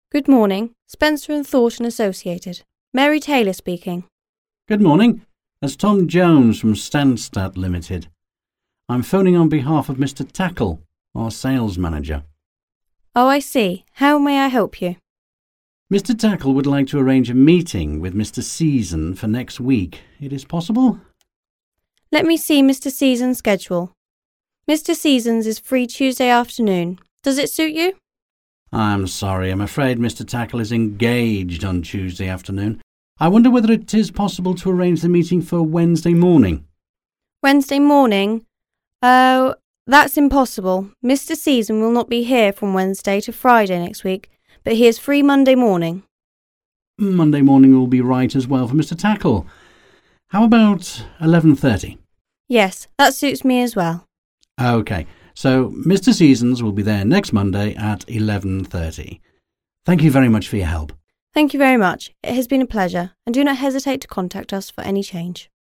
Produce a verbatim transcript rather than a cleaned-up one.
Good morning, Spencer and Thornton Associated. Mary Taylor speaking. Good morning. It's Tom Jones from Stansted Limited. I'm phoning on behalf of Mister Tackle, our sales manager. Oh, I see. How may I help you? Mister Tackle would like to arrange a meeting with Mister Season for next week. It is possible? Let me see Mister Season's schedule. Mister Season's is free Tuesday afternoon. Does it suit you? I'm sorry, I'm afraid Mister Tackle is engaged on Tuesday afternoon. I wonder whether it is possible to arrange the meeting for Wednesday morning. Wednesday morning? Oh, that's impossible. Mister Season will not be here from Wednesday to Friday next week, but he is free Monday morning. Monday morning will be right as well for Mister Tackle. How about eleven thirty? Yes, that suits me as well. OK, so Mister Seasons will be there next Monday at eleven thirty. Thank you very much for your help. Thank you very much. It has been a pleasure, and do not hesitate to contact us for any change.